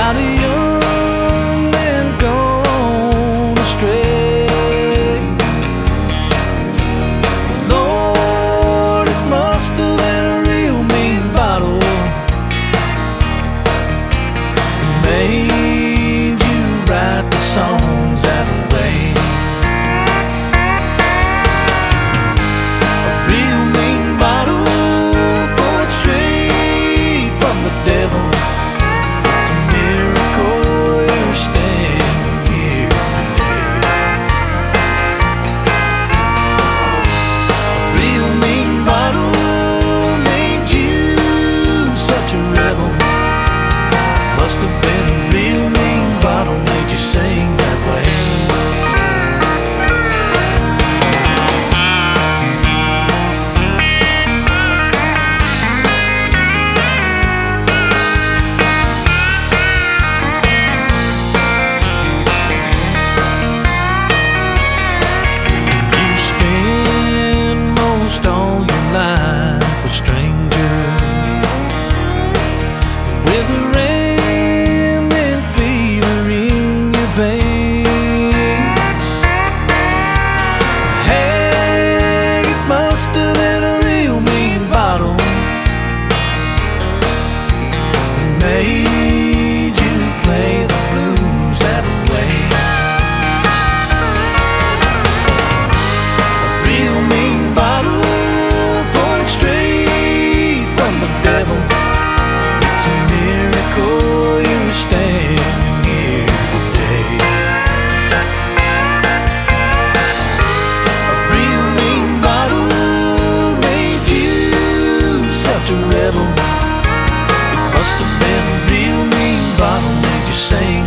about a young man gone astray. Lord, it must have been a real mean bottle that made you write the songs that way. A real mean bottle poured straight from the devil. Must have been a real mean bottle made you sing that way. You spend most all your life with strangers, with a made you play the blues that way. A real mean bottle poured straight from the devil. It's a miracle you're standing here today. A real mean bottle made you such a rebel. Must have been a real mean bottle made you sing